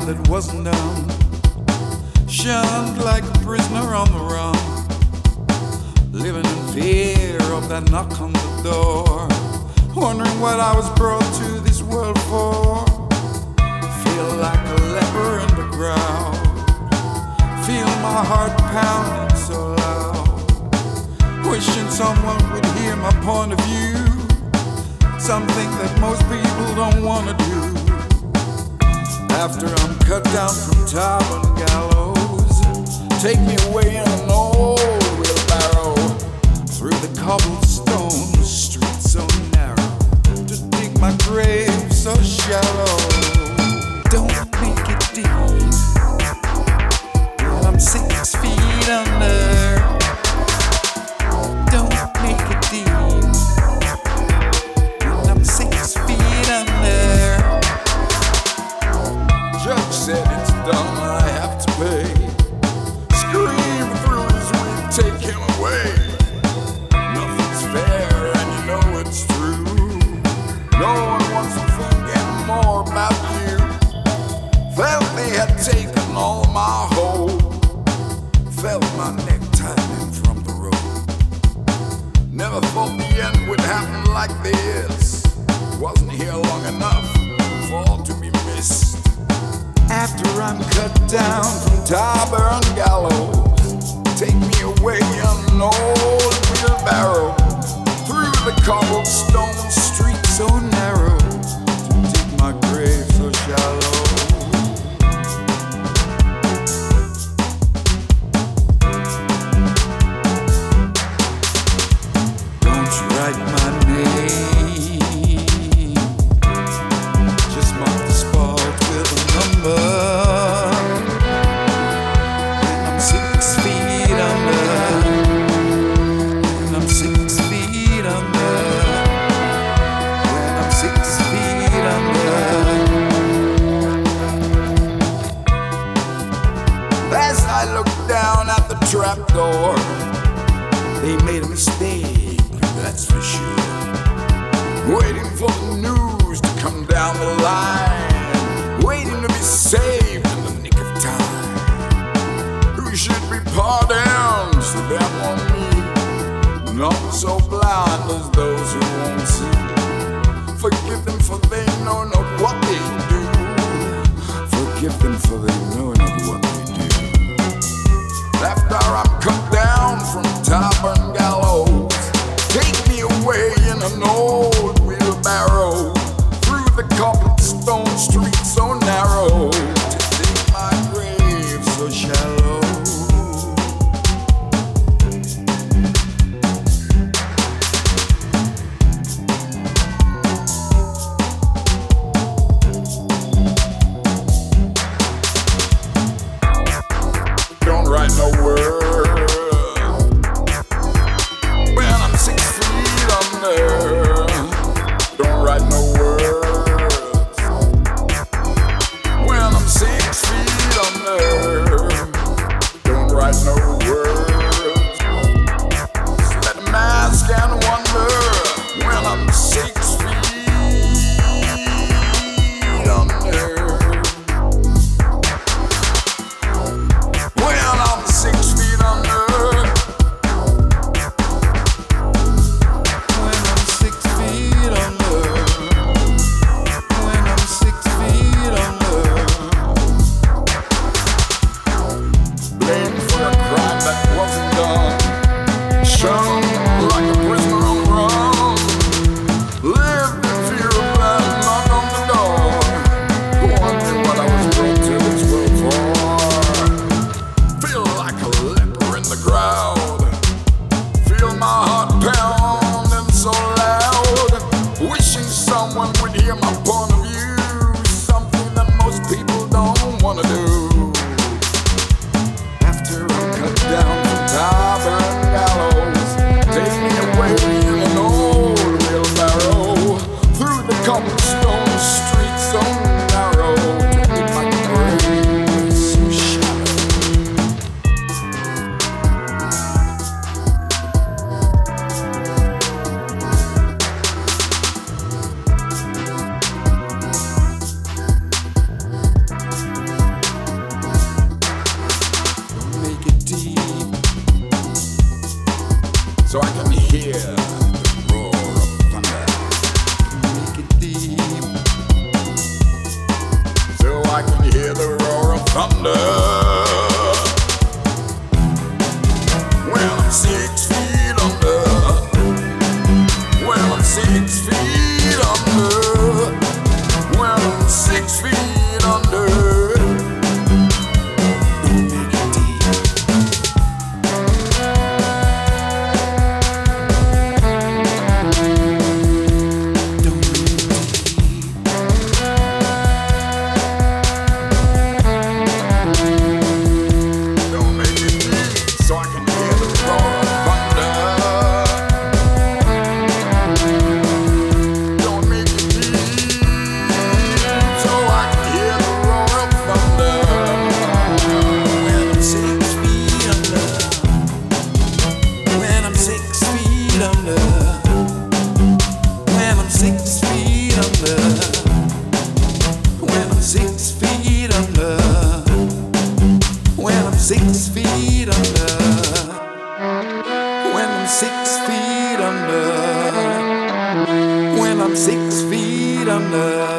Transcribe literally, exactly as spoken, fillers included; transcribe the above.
that wasn't done. Shunned like a prisoner on the run, living in fear of that knock on the door, wondering what I was brought to this world for. Feel like a leper in the crowd, feel my heart pounding so loud, wishing someone would hear my point of view, something that most people don't want to do. After I'm cut down from top and gallows, take me away in an old wheelbarrow through the cobblestone street so narrow, to dig my grave so shallow. Don't make it deep when I'm six feet under. Don't make it deep when I'm six feet under. Judge said it's done, I have to pay. Scream through his wig, take him away. Nothing's fair and you know it's true. No one wants to think any more about you. Felt they had taken all my hope, felt my neck tightening from the rope. Never thought the end would happen like this. Wasn't here long enough for all to be missed. After I'm cut down from Tyber and gallows, take me away on an old wheelbarrow through the cobblestone street so narrow, to dig my grave so shallow. Don't you write my name, just mark the spot with a number. And I'm six feet under, and I'm six feet under, and I'm six feet under. As I look down at the trapdoor, they made a mistake, that's for sure. Waiting for the news to come down the line, waiting to be saved in the nick of time. Who should be pardoned, so them or me? Not so blind as those who won't see. Forgive them for they know not what they do. Forgive them for they know not what they do. After I'm cut down from top and gallows, take me away in an old wheelbarrow through the cobblestone street so narrow, to dig my grave so shallow. Don't write no word when I'm six feet under. Don't write no words I can hear the roar of thunder. Well, I'm six feet under. Well, I'm six feet under. Well, I'm six feet under. Don't make it deep. Don't make it deep. Don't make it deep, so I can hear the roar of thunder. Don't make it deep, so I can hear the roar of thunder. When I'm six feet under. When I'm six feet under. When I'm six feet under. When I'm six feet under. When I'm six feet under. When I'm six feet under. When I'm six feet under.